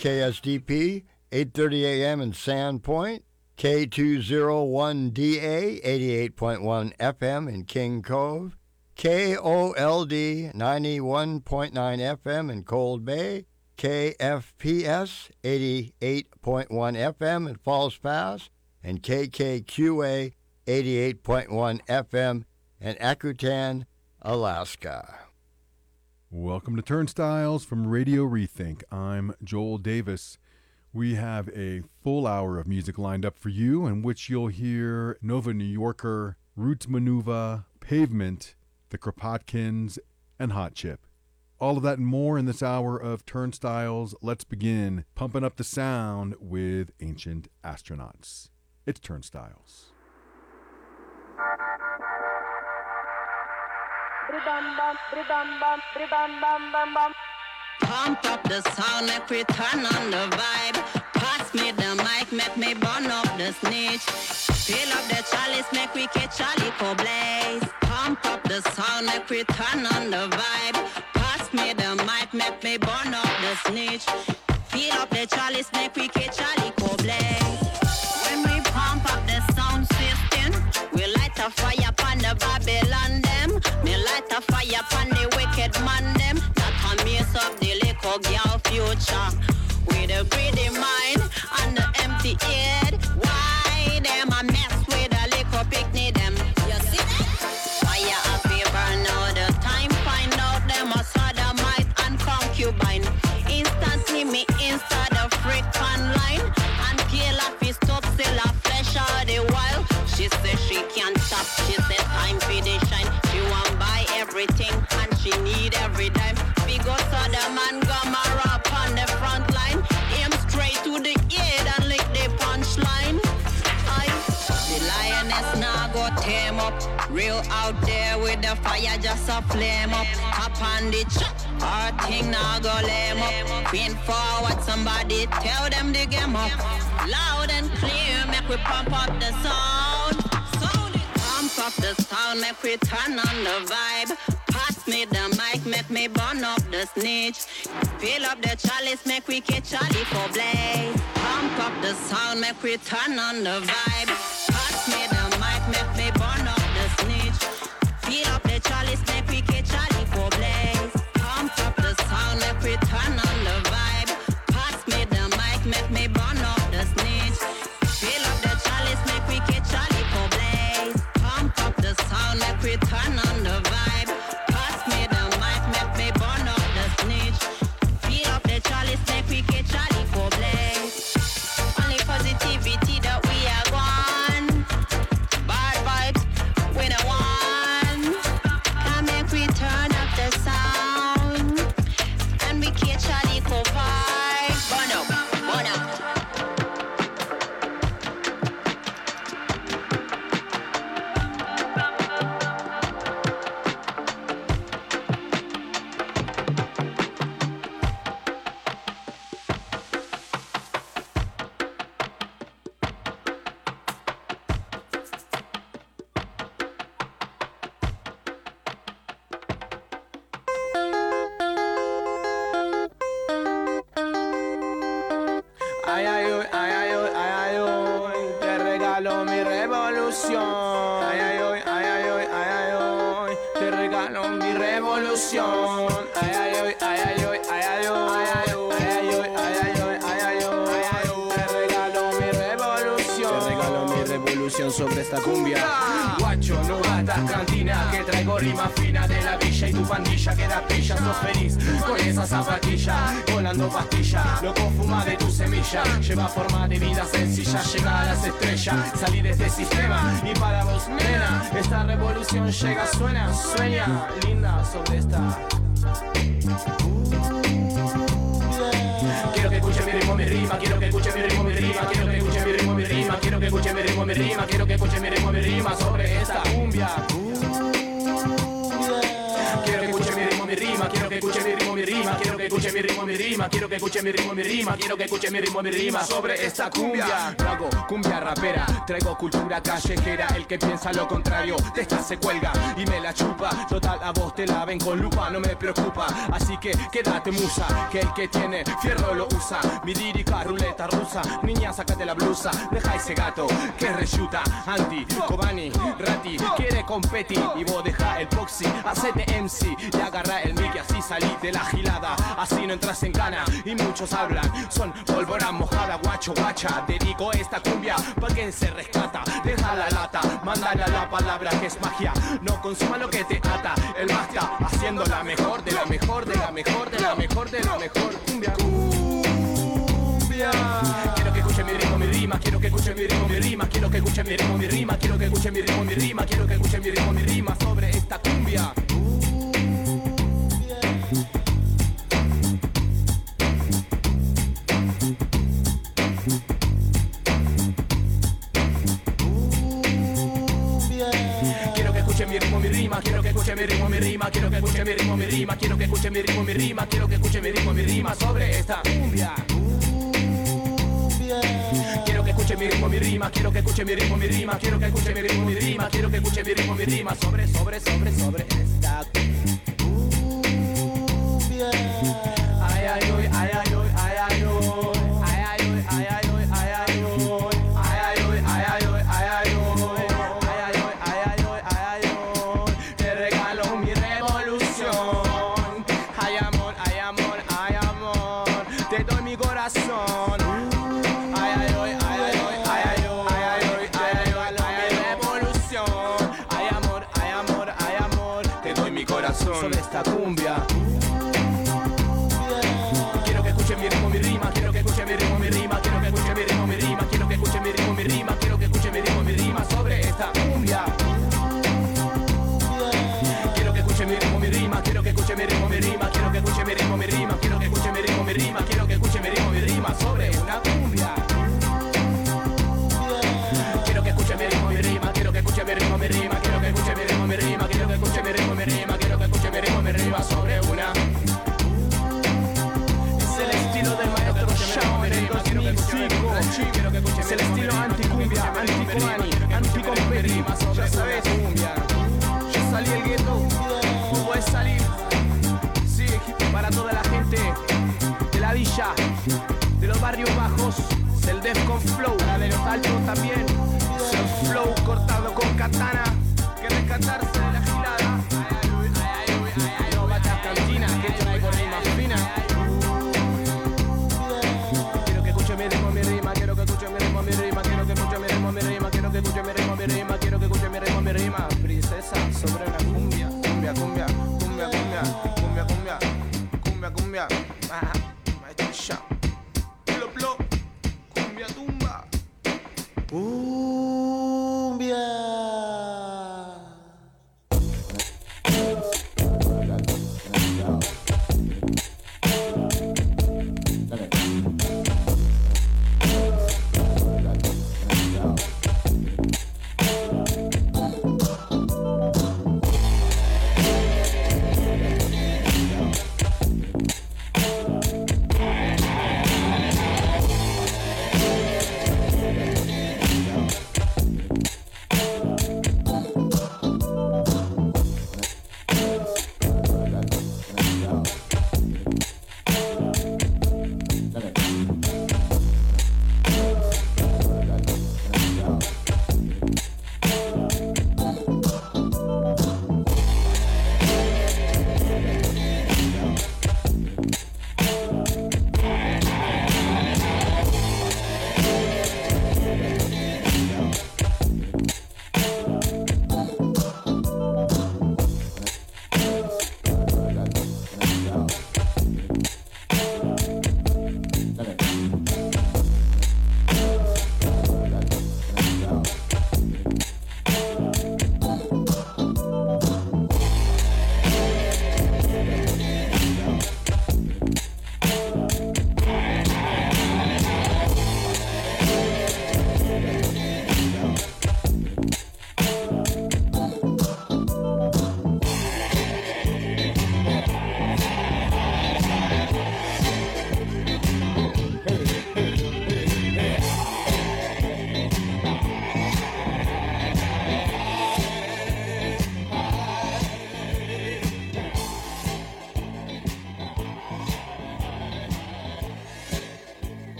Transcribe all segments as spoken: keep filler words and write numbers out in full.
K S D P, eight thirty a.m. in Sandpoint, K two oh one D A, eighty-eight point one F M in King Cove, K O L D, ninety-one point nine F M in Cold Bay, K F P S, eighty-eight point one F M in Falls Pass, and K K Q A, eighty-eight point one F M in Akutan, Alaska. Welcome to Turnstiles from Radio Rethink. I'm Joel Davis. We have a full hour of music lined up for you, in which you'll hear Nova New Yorker, Roots Manuva, Pavement, The Kropotkins, and Hot Chip. All of that and more in this hour of Turnstiles. Let's begin pumping up the sound with Ancient Astronauts. It's Turnstiles. Pump up the sound, make we turn on the vibe. Pass me the mic, make me burn up the snitch. Fill up the chalice, make we catch Charlie for blaze. Pump up the sound, make we turn on the vibe. Pass me the mic, make me burn up the snitch. Fill up the chalice, make we catch Charlie for blaze. When we pump up the sound system, we light a fire upon the Babylon them. Me light a fire upon the wicked man them. That a mess up the little girl future. With a greedy mind and the empty head. Why them a mess with a little picnic them? You see that? Fire a fever now the time. Find out them a sodomite and concubine. Instantly me insta the freak online. And kill a fist up, sell a flesh all the while. She says she can't stop, she said time for the shine. She want buy everything and she need every dime. Big up so the man Gomorrah up on the front line. Aim straight to the head and lick the punchline. I, the lioness now go tame up. Real out there with the fire just a flame up. Up on the chat, our thing now go lame up. Queen forward, somebody tell them the game up. Loud and clear, make we pump up the sound. Sound it. Pump up the sound, make we turn on the vibe. Pass me the mic, make me burn up the snitch. Fill up the chalice, make we catch Charlie for blaze. Pump up the sound, make we turn on the vibe. Pass me the mic, make me burn up the snitch. Fill up the chalice, make we catch Charlie for blaze. Pump up the sound, make we turn on the vibe. Pass me the mic, make me burn up the snitch. Fill up the chalice, make we catch Charlie for blaze. Pump up the sound, make we turn on the vibe. Pass me the mic, make me burn up the snitch. Fill up the chalice, make we catch Charlie for blaze. Only positivity that we are gone. Bad vibes, we don't want. Can make we turn up the sound. And we catch Charlie for five. Burn up, burn up. Ay, ay, ay, ay, ay, ay, ay, te regalo mi revolución. Ay, ay, ay, ay, ay, ay, ay, ay, te regalo mi revolución. Ay, ay, ay, ay, ay, ay, ay, ay, ay, ay, ay, ay, ay, te regalo mi revolución. Te regalo mi revolución sobre esta cumbia. Guacho, no gatas cantina, que traigo rima fina de la villa y tu pandilla queda pilla, sos feliz con esa zapatilla, volando pastilla, loco fuma de tu semilla, lleva forma de vida sencilla, llega a las estrellas, salí de este sistema y para vos nena, esta revolución llega, suena, sueña, linda sobre esta. Quiero que escuche mi ritmo, mi rima, quiero que escuche mi ritmo, mi rima, quiero que escuche mi ritmo, mi rima, quiero que escuche mi ritmo, mi rima, quiero que escuche mi ritmo, mi rima sobre esta cumbia. Quiero que escuche mi ritmo, mi rima, quiero que escuche mi ritmo, mi rima, quiero que escuche mi ritmo, mi rima. rima, quiero que escuche mi ritmo, mi rima, quiero que escuche mi ritmo, mi rima sobre esta cumbia. No hago cumbia rapera, traigo cultura callejera. El que piensa lo contrario, de esta se cuelga y me la chupa. Total, a vos te la ven con lupa, no me preocupa. Así que quédate musa, que el que tiene fierro lo usa. Mi lírica, ruleta rusa, niña, sácate la blusa. Deja ese gato que reshuta. Anti, Kobani, Rati, quiere competir. Y vos deja el boxy, hacete M C y agarra el mic y así salí de la gilada. Así no entras en cana y muchos hablan. Son pólvora mojada, guacho, guacha. Dedico esta cumbia pa' que se rescata. Deja la lata, mándale a la palabra que es magia. No consuma lo que te ata. El basta, haciendo la mejor, de la mejor, de la mejor, de la mejor, de la mejor cumbia. Cumbia. Quiero que escuche mi ritmo, mi rima. Quiero que escuche mi ritmo, mi rima. Quiero que escuche mi ritmo, mi rima. Quiero que escuche mi ritmo, mi rima. Quiero que escuche mi ritmo, mi rima sobre esta cumbia. Mi ritmo, mi rima, quiero que escuche mi ritmo, mi rima, quiero que escuche mi ritmo, mi rima, quiero que escuche mi ritmo, mi rima, quiero que escuche mi ritmo, mi rima sobre esta cumbia. Quiero que escuche mi ritmo, mi rima, quiero que escuche mi ritmo, mi rima, quiero que escuche mi ritmo, mi rima, quiero que escuche mi ritmo, mi rima sobre, sobre, sobre, sobre esta cumbia. Ay, ay, ay, ay, ay, ay, ay, ay. Sobre esta cumbia. Quiero que escuche mi ritmo, mi rima, quiero que escuche mi ritmo, mi rima, quiero que escuche mi ritmo, mi rima, quiero que escuche mi ritmo, mi rima, quiero que escuche mi ritmo, mi rima sobre esta cumbia. Quiero que escuche mi ritmo, mi rima, quiero que escuche mi ritmo, mi rima, quiero que escuche mi ritmo, mi rima, quiero que escuche mi ritmo, mi rima, quiero que escuche mi ritmo, mi rima sobre una cumbia. Quiero que escuche mi ritmo, mi rima, quiero que escuche mi ritmo, mi rima, quiero que escuche mi ritmo, mi rima, quiero que escuche mi ritmo, mi rima, quiero que escuche mi ritmo, mi rima sobre una. Es el estilo del maestro Shao en el dos mil cinco. Es el estilo anti-cumbia, anti-cubani, anti-competi. Ya sabes, yo salí del gueto, tú puedes salir. Sí, para toda la gente de la villa, de los barrios bajos, es el Defcon Flow, la de los altos también. Es el flow cortado con katana, que rescatarse de la gilada. No batas cantina, que traigo rima fina. Quiero que escuche mi ritmo, mi rima, quiero que escuche mi ritmo, mi rima, quiero que escuche mi ritmo, mi rima, quiero que escuche mi ritmo, mi rima, quiero que escuche mi ritmo, mi rima. Princesa sobre una cumbia, cumbia, cumbia, cumbia, cumbia, cumbia, cumbia, cumbia, cumbia. Ah, maestro Shao. Plo, plo, cumbia tumba. Cumbia.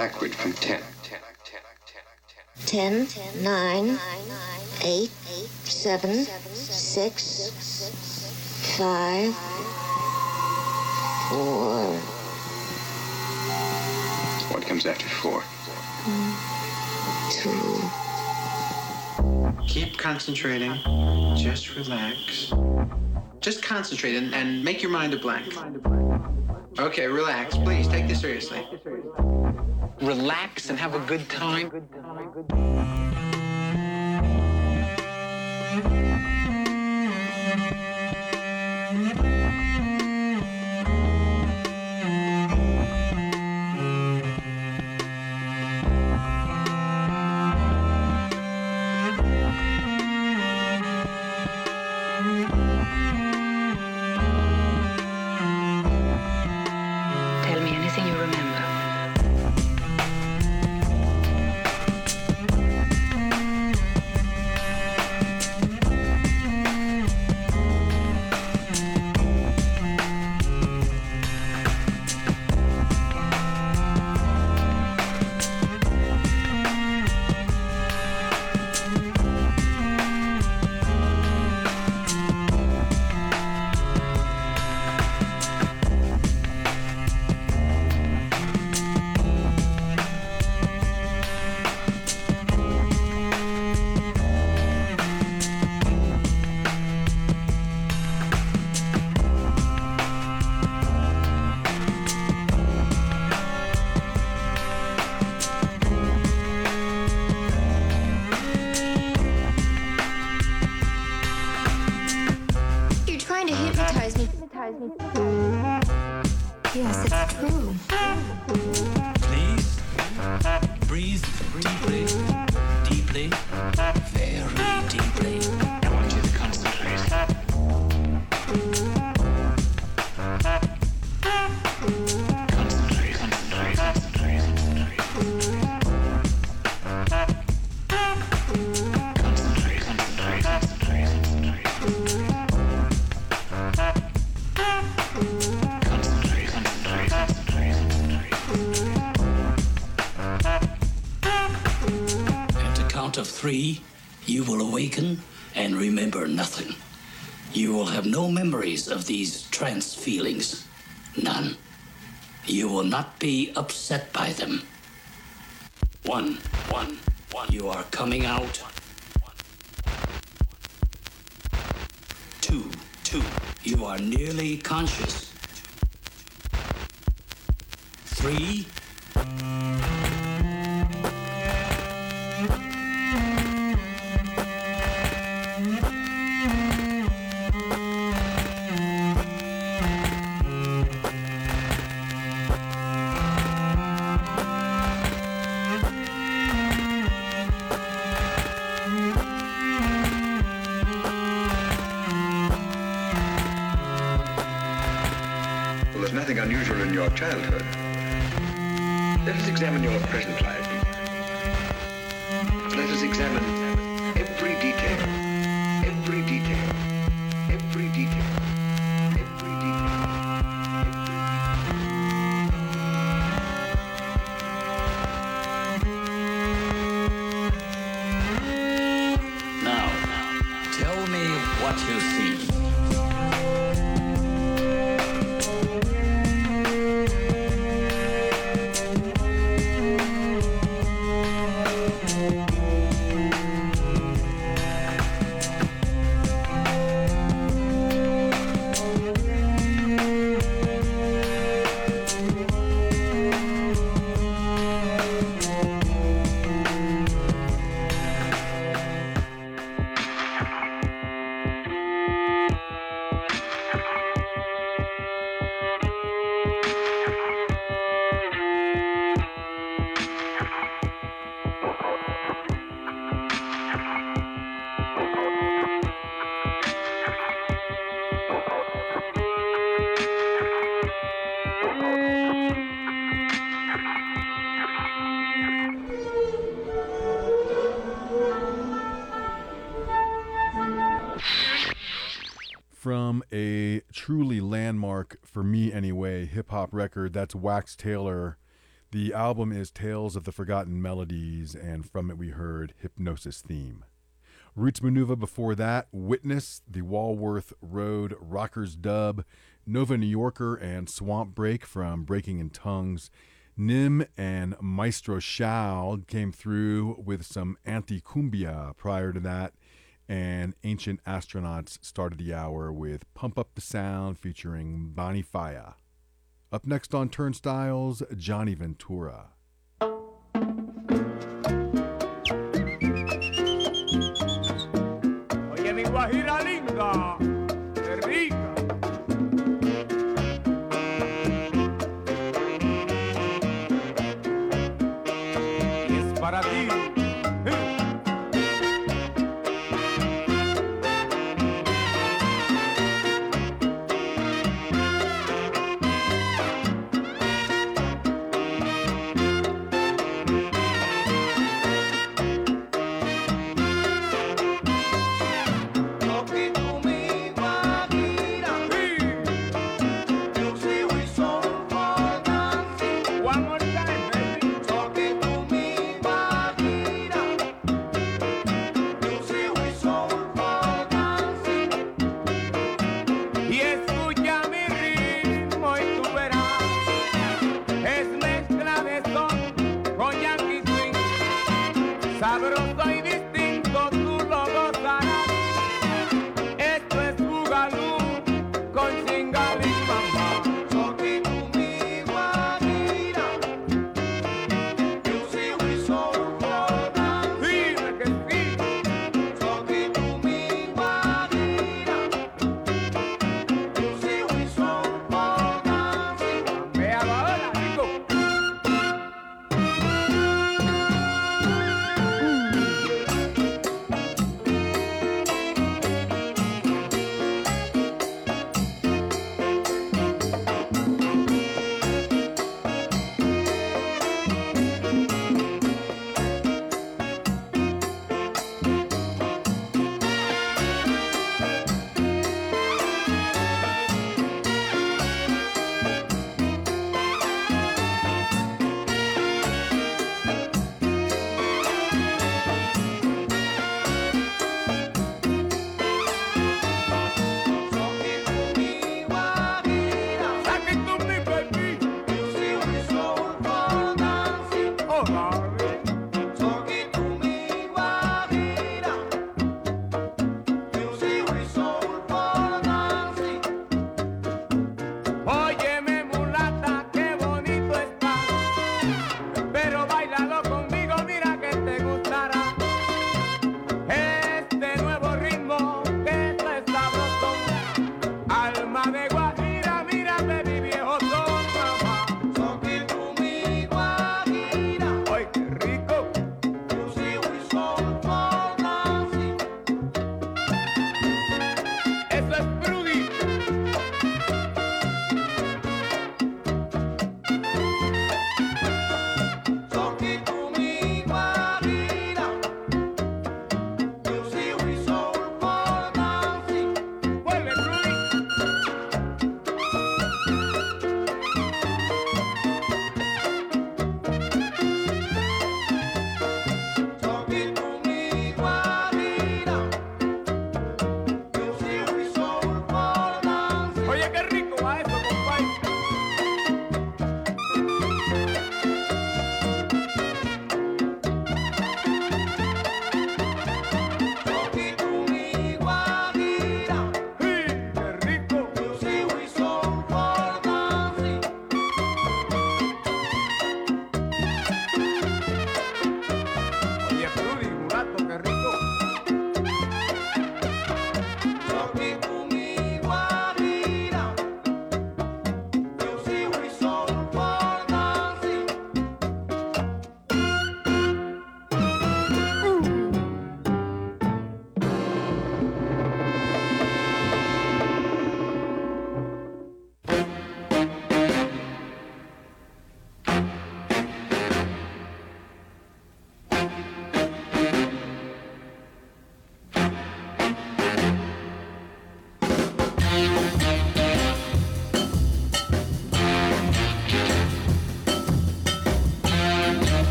backward from ten. Ten, nine, eight, seven, six, five, four. What comes after four? Two. Keep concentrating. Just relax. Just concentrate and, and make your mind a blank. Okay, relax. Please, take this seriously. Relax and have a good time. Tell me anything you remember. You're trying to hypnotize me. Yes, it's true. Please breathe deeply, deeply, very deeply. I want you to concentrate. Concentrate, concentrate, concentrate, concentrate. Concentrate, concentrate, concentrate, concentrate. Concentrate, concentrate, concentrate, concentrate. At the count of three, you will awaken and remember nothing. You will have no memories of these trance feelings. None. You will not be upset by them. One, one, one. You are coming out. Two, two. You are nearly conscious. Three. Well, there's nothing unusual in your childhood. Let us examine your present life. Let us examine every detail, every detail, every detail, every detail. Now, tell me what you see. From a truly landmark, for me anyway, hip-hop record, that's Wax Taylor. The album is Tales of the Forgotten Melodies, and from it we heard Hypnosis Theme. Roots Manuva before that, Witness, the Walworth Road Rockers dub, Nova New Yorker and Swamp Break from Breaking in Tongues. Nim and Maestro Shao came through with some anti-cumbia prior to that, and Ancient Astronauts started the hour with Pump Up the Sound featuring Bonnie Faya. Up next on Turnstiles, Johnny Ventura. Oye, mi guajira linda, qué rica. Y es para ti. Lo que tú mi guajira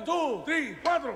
two, three, cuatro.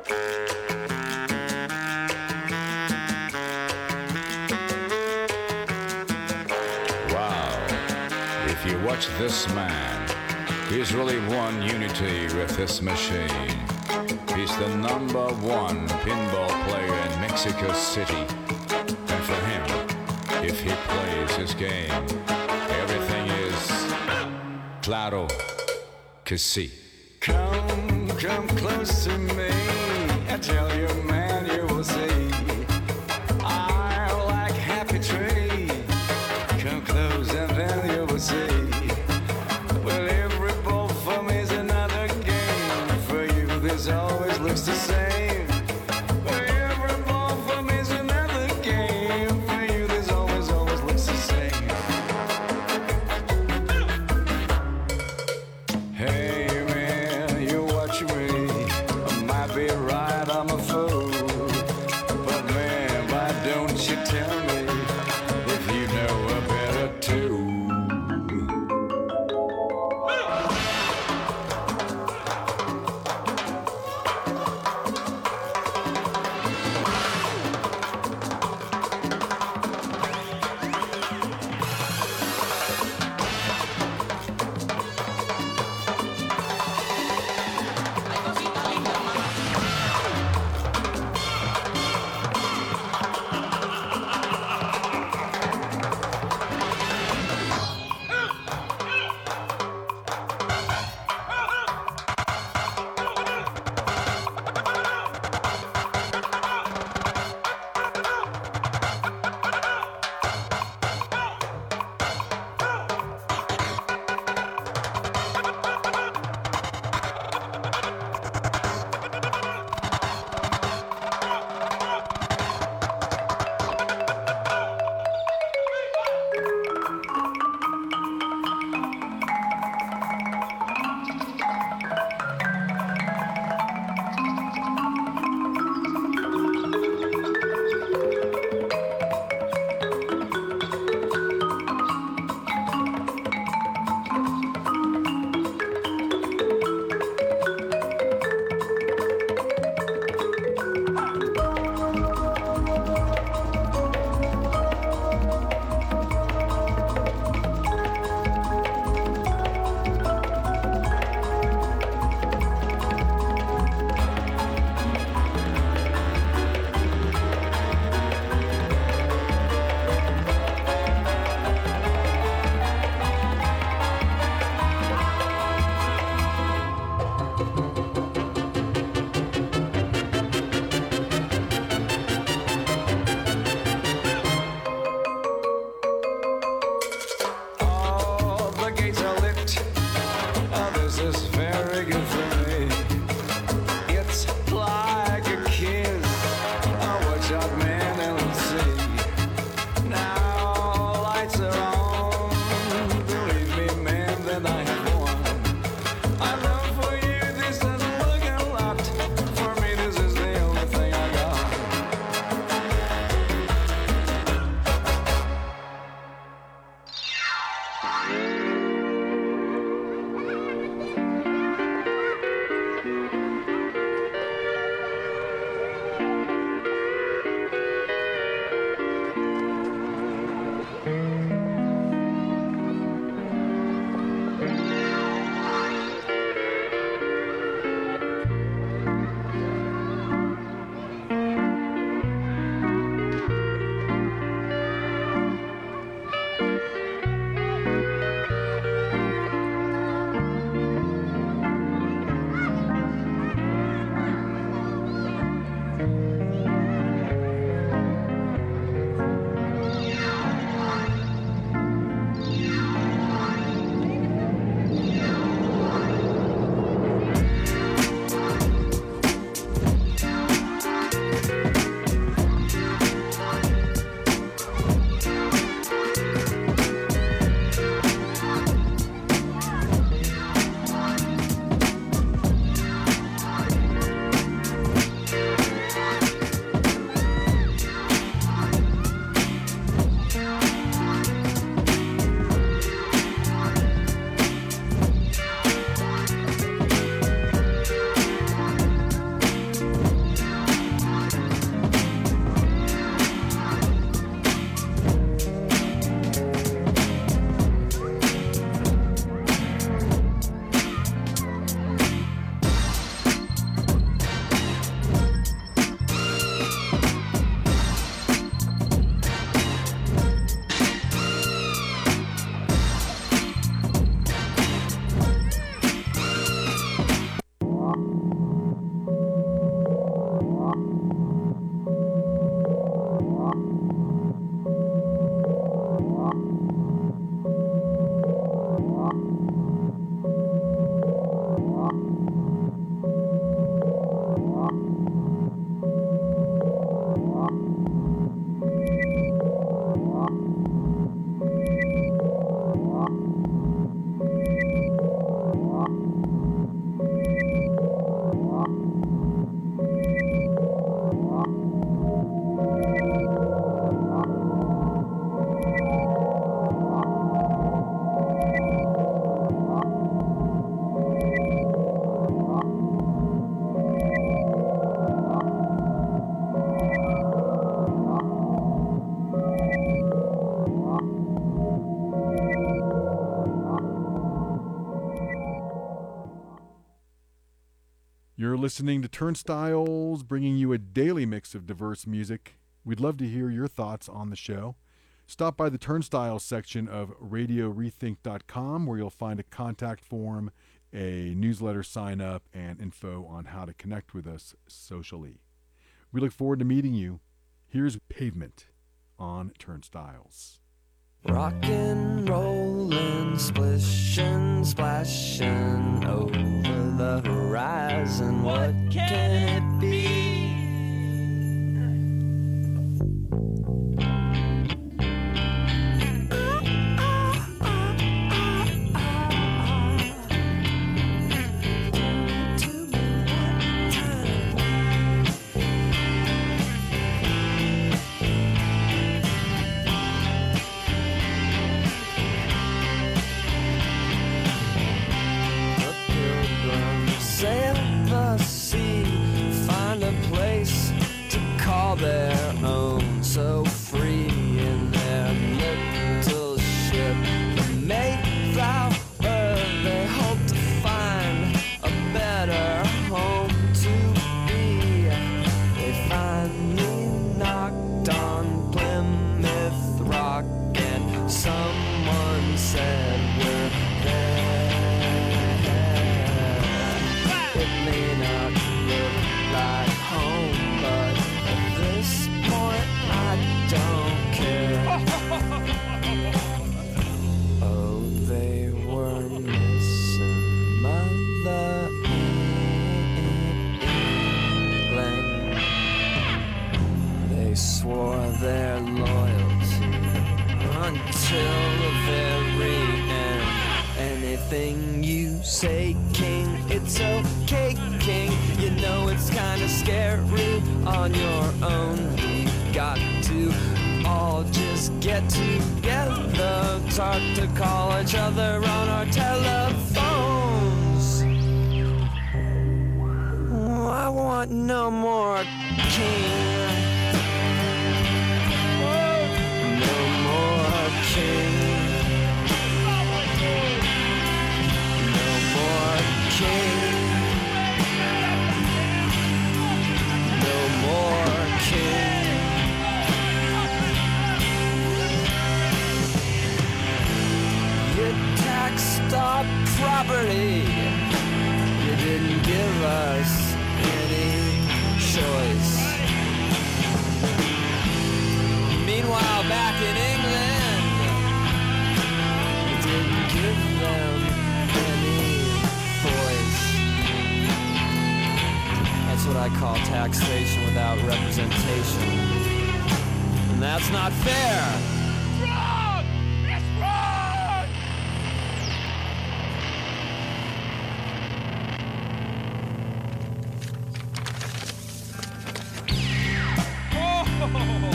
Wow. If you watch this man, he's really one unity with this machine. He's the number one pinball player in Mexico City. And for him, if he plays his game, everything is claro que sí. Come, come close to me. I tell you, man, you will see. I like happy tree. Come close and then you will see. Well, every ball for me is another game. For you, this always looks the same. Well, every ball for me is another game. For you, this always, always looks the same. Hey, man, you watch me. I might be right, I'm a fool. But You're listening to Turnstiles, bringing you a daily mix of diverse music. We'd love to hear your thoughts on the show. Stop by the Turnstiles section of radio rethink dot com, where you'll find a contact form, a newsletter sign up, and info on how to connect with us socially. We look forward to meeting you. Here's Pavement on Turnstiles. Rockin', rollin', splishin', splashin' over the horizon. What can it be? Their own, so free in their little ship. The Mayflower, they hope to find a better home to be. They finally knocked on Plymouth Rock, and someone said we're there. It may not look like home, but this point I don't care. Oh, they were missing Mother England. They swore their loyalty until the very end. Anything you say, King, it's okay, King. You know it's kinda scary on your own. We got to all just get together, talk to call each other on our telephones. Oh, I want no more king. No more king. King. No more king. You taxed our property. You didn't give us any choice. Meanwhile, back in England, you didn't give them any voice. That's what I call taxation without representation. And that's not fair. Wrong! It's wrong! Oh!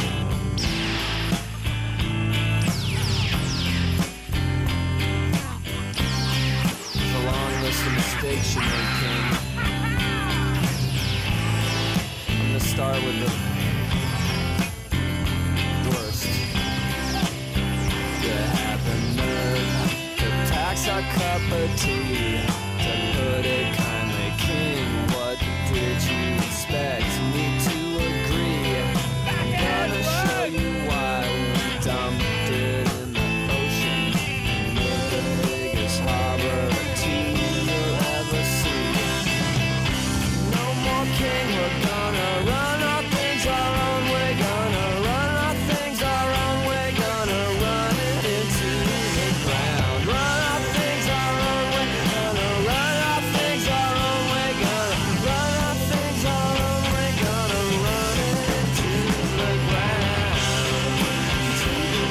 List of mistakes you made, King. I'm gonna start with the worst. You had the nerve to tax our cup of tea. To put it kindly, King, what did you expect me to agree? I'm gonna show you why we dumped it in the ocean. Made the biggest harbor of tea. King, we're gonna run our things our own way, gonna run our things our own way, gonna run it into the ground. Run our things our own way, gonna run our things our own way, gonna run our things our own way, gonna run it into the ground. To the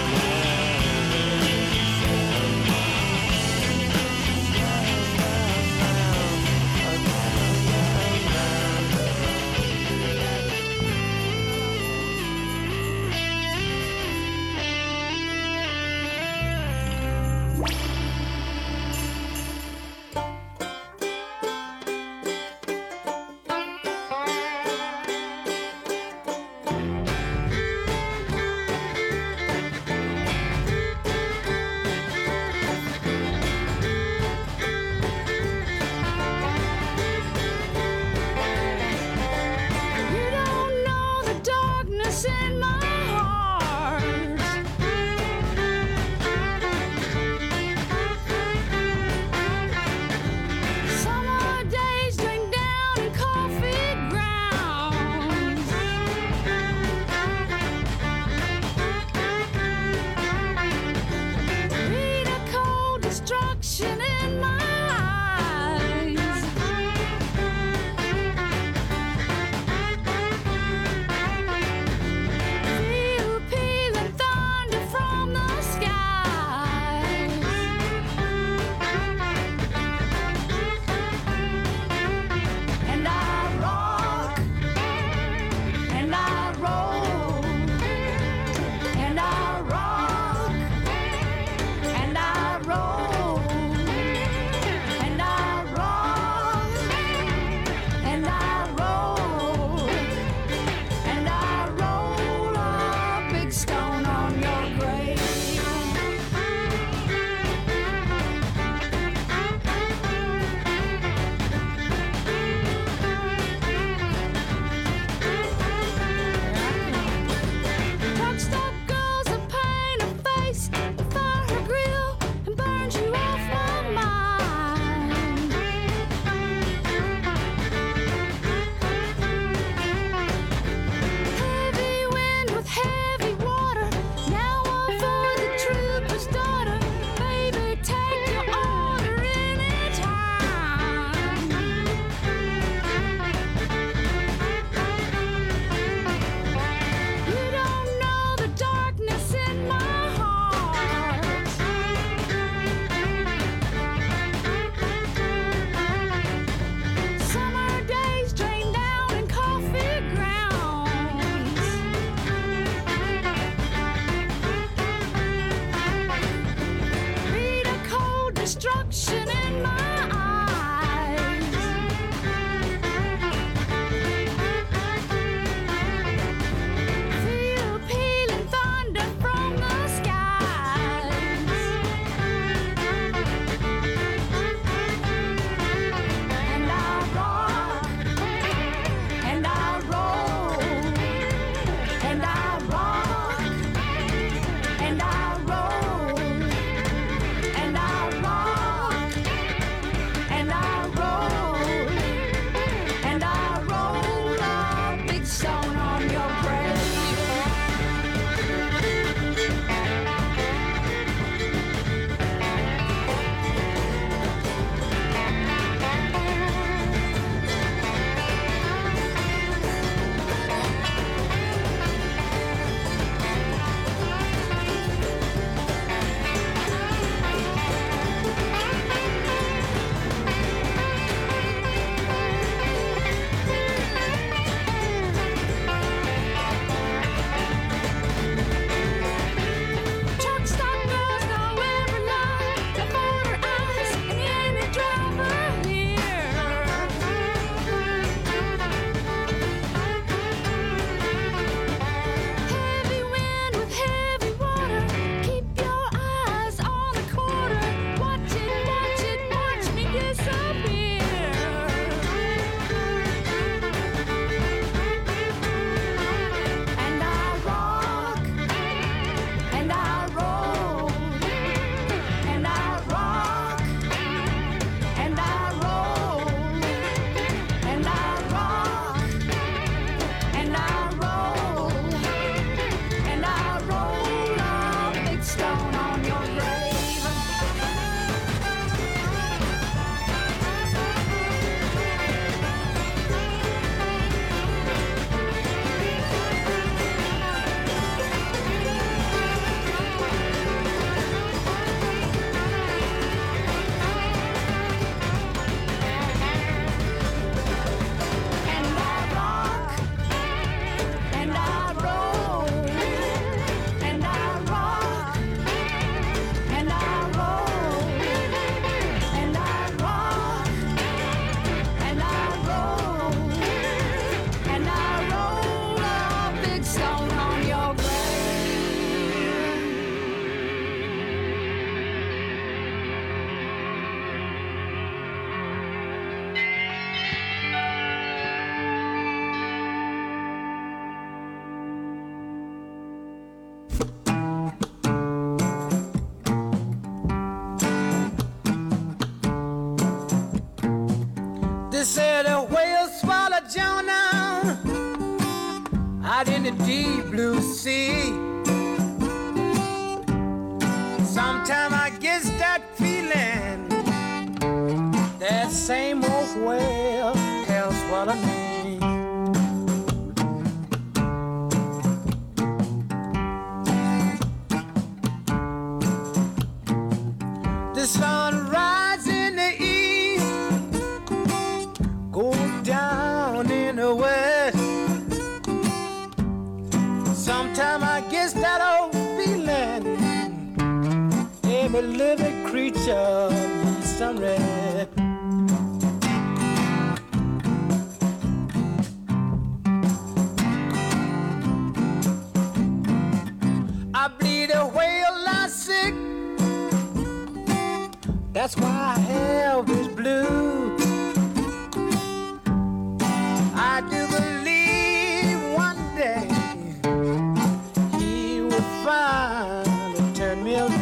said a whale swallowed Jonah out in the deep blue sea. Sometime I get that feeling that same old whale has swallowed me. The sun rises in the east, goes down in the west. Sometime I get that old feeling every living creature needs some rest. I bleed a whale lot sick, that's why I have this blue. I do believe one day he will find and turn me around.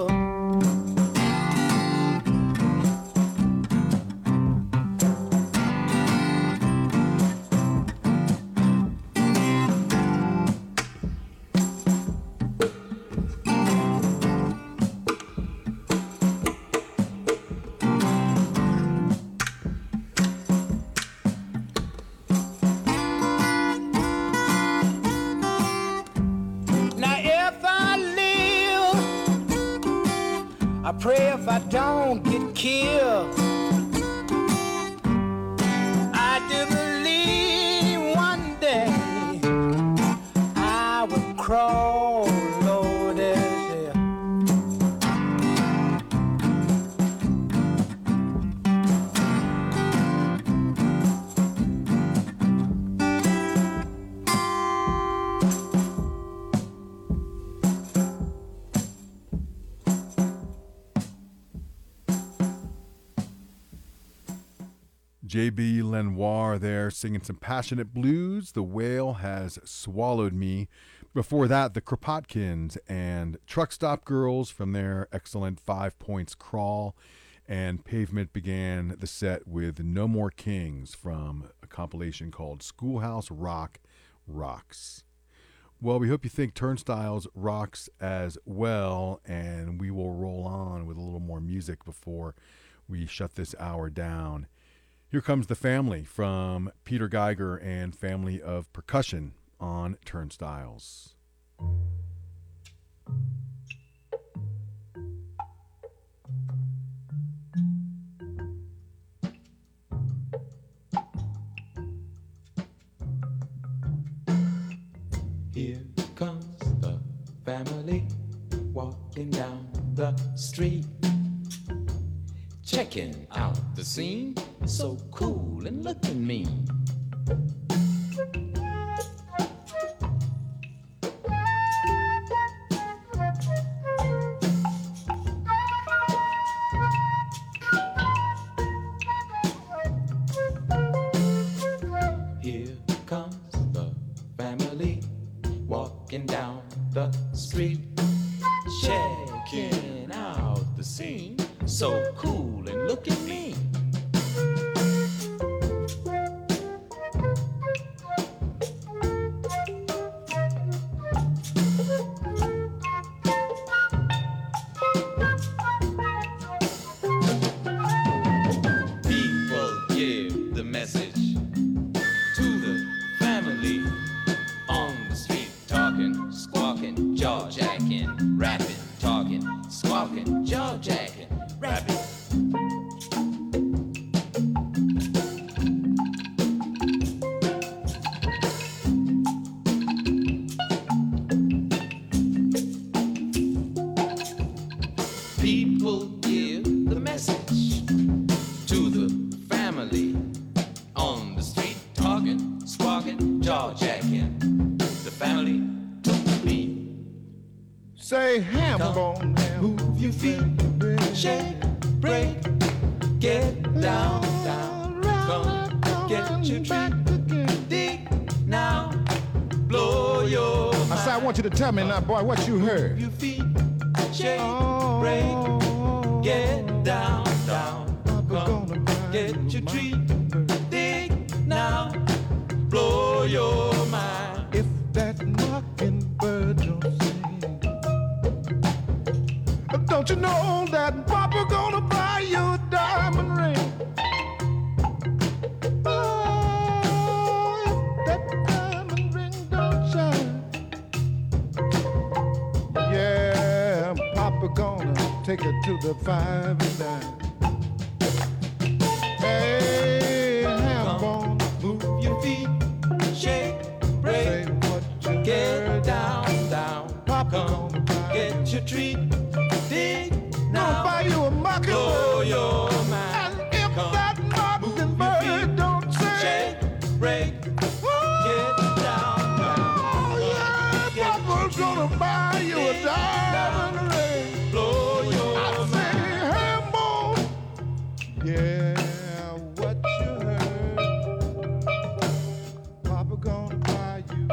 I pray if I don't get killed. I do believe one day I will crawl over this hill. J B Lenoir there singing some passionate blues. The Whale Has Swallowed Me. Before that, the Kropotkins and Truck Stop Girls from their excellent Five Points Crawl. And Pavement began the set with No More Kings from a compilation called Schoolhouse Rock Rocks. Well, we hope you think Turnstiles rocks as well, and we will roll on with a little more music before we shut this hour down. Here comes The Family from Peter Geiger and Family of Percussion on Turnstiles. Here comes the family walking down the street, checking out the scene, so cool and looking mean. Here comes the family walking down the street, checking out the scene, so cool and looking mean. People give the message to the family on the street, talking, squawking, jaw-jacking, rapping, talking, squawking, jaw-jacking, rapping. People give the message to the family on the street, talking, squawking, jaw-jacking. The family took me. Say ham bone, move your feet, shake, break, get down, down, come, get your treat, dig now, blow your mind. I said, I want you to tell me now, boy, what you heard. Your feet, shake, break, get down, down, come, get your treat, dig now, blow your mind. If that mockingbird don't sing, don't you know that Papa gonna buy you a diamond ring? Oh, if that diamond ring don't shine, yeah, Papa gonna take it to the five and dime. Hey, ham bone, move your feet, shake, break, get down, down, Papa come, get your treat, dig now, buy you a mockingbird, blow your mind. and if Come, that mockingbird don't sing, shake, break, get down, down, oh yeah, Papa's gonna buy you a diamond ring. blow your I say, ham bone, yeah, what you heard, Papa gonna buy you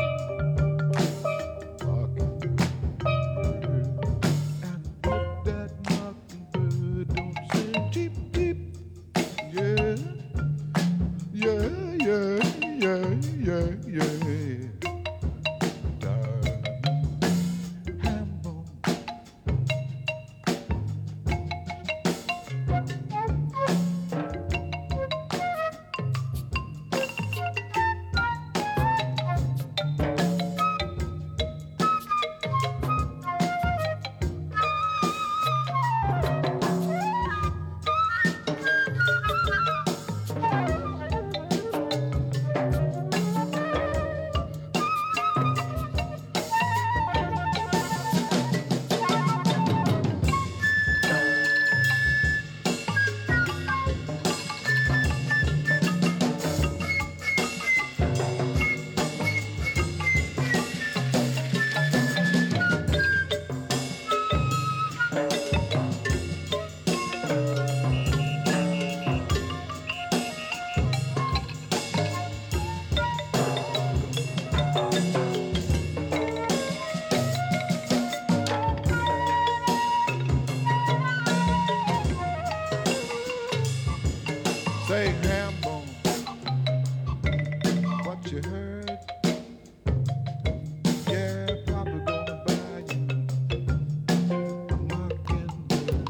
a mockingbird, and if that mockingbird don't sing, cheep, cheep, yeah, yeah, yeah, yeah, yeah, yeah. Say ham bone. What you heard? Yeah, Papa gonna buy you a mockingbird.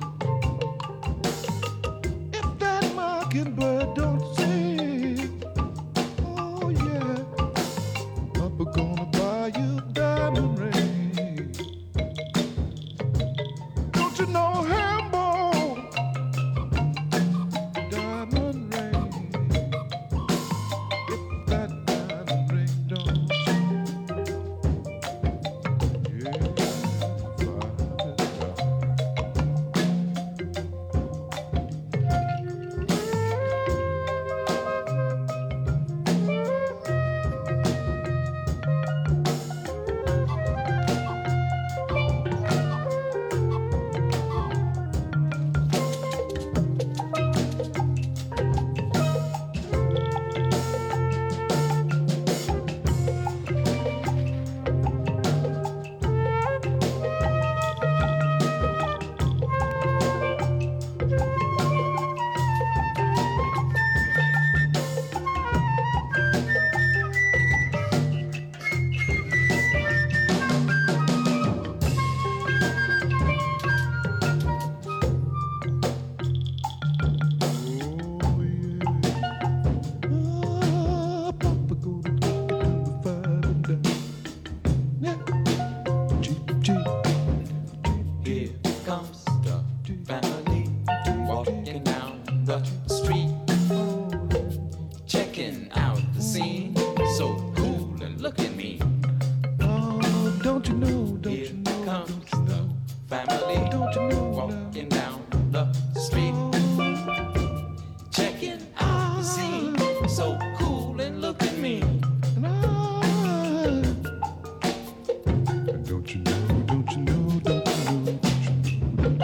If that mockingbird don't sing, oh yeah, Papa gonna buy you a diamond ring. Don't you know ham bone? Diamond ring. If that diamond ring don't sing, yeah, Here comes the family walking down the street, checking out the scene. So cool and looking mean. oh, don't you know, don't Here you know, comes the family don't you know walking down the street, checking out the scene. So cool and looking mean. Don't you know, don't you know, don't you know,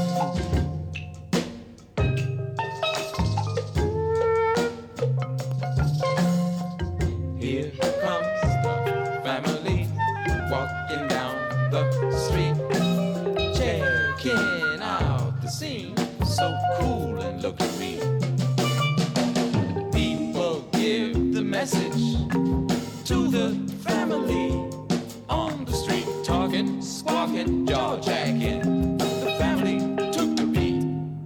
Here comes the family walking down the street, checking out the scene. So cool and looking mean. People give the message to the family on the street, talking, squawking, jaw jacking. The family took the beat.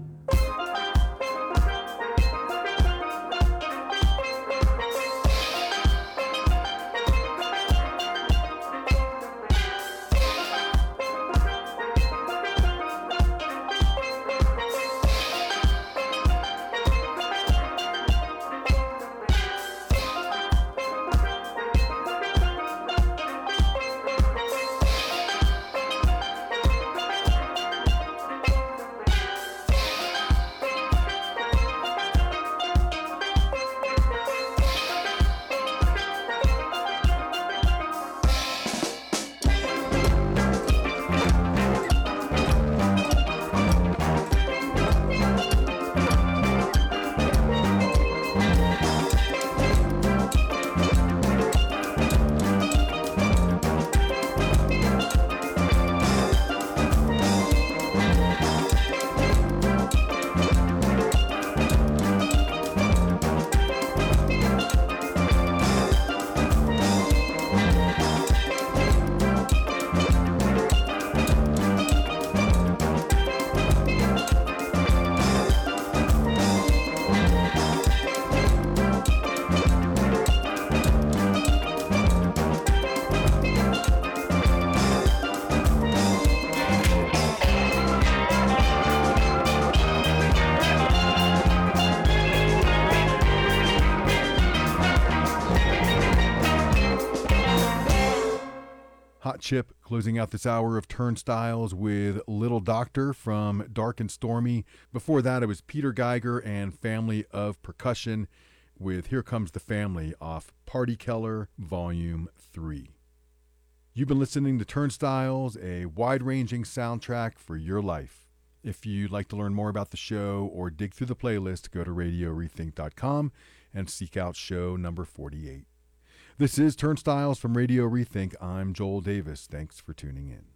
Hot Chip closing out this hour of Turnstiles with Little Doctor from Dark and Stormy. Before that, it was Peter Geiger and Family of Percussion with Here Comes the Family off Party Keller Volume three. You've been listening to Turnstiles, a wide-ranging soundtrack for your life. If you'd like to learn more about the show or dig through the playlist, go to radio rethink dot com and seek out show number forty-eight. This is Turnstiles from Radio Rethink. I'm Joel Davis. Thanks for tuning in.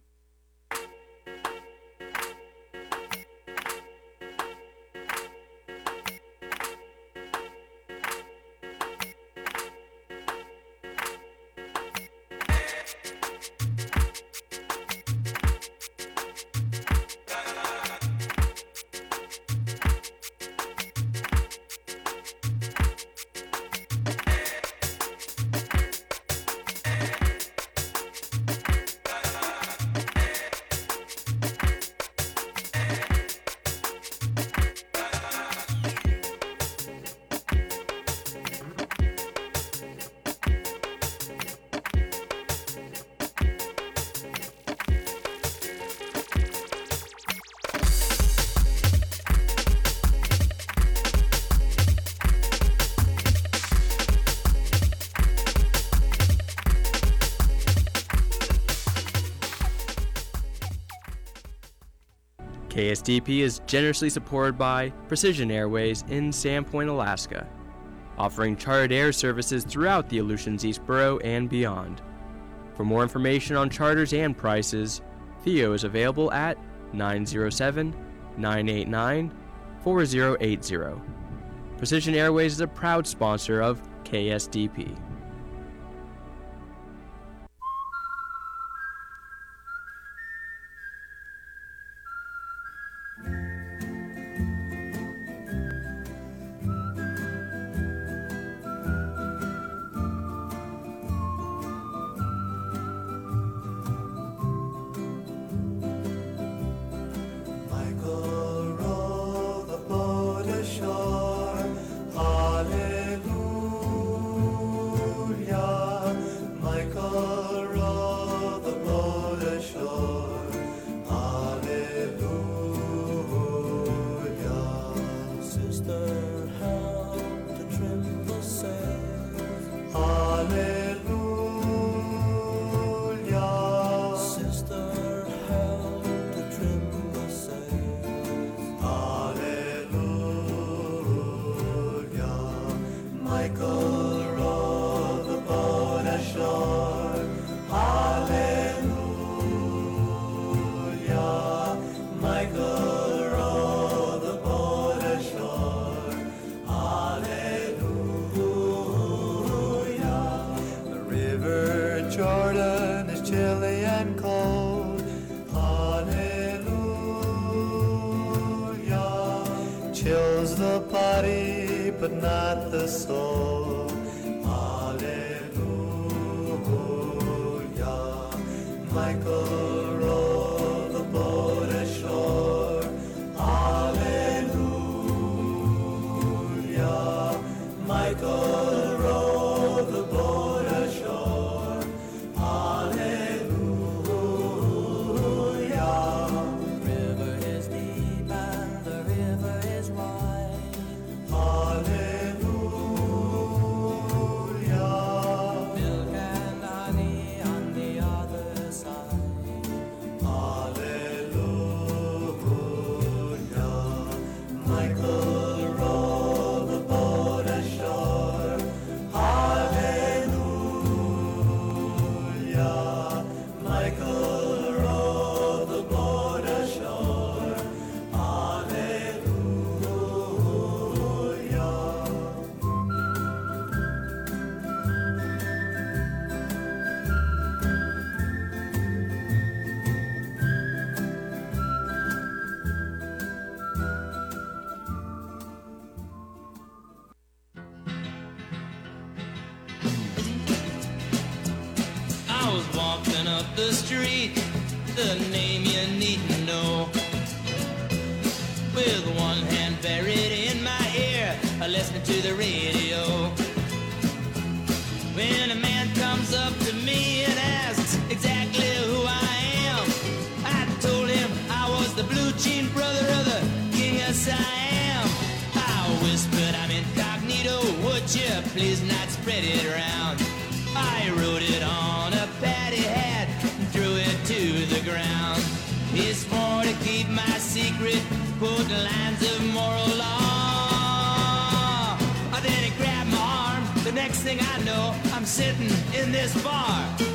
K S D P is generously supported by Precision Airways in Sandpoint, Alaska, offering chartered air services throughout the Aleutians East Borough and beyond. For more information on charters and prices, Theo is available at nine oh seven, nine eight nine, four oh eight oh. Precision Airways is a proud sponsor of K S D P. I was walking up the street, the name you need to know. With one hand buried in my ear, I listening to the radio. When a man comes up to me and asks exactly who I am, I told him I was the blue jean brother of the King of Siam. I whispered, I'm incognito, would you please not spread it around? I wrote it on a patty hat and threw it to the ground. It's for to keep my secret, quote the lines of moral law. Then he grabbed my arm, the next thing I know, I'm sitting in this bar.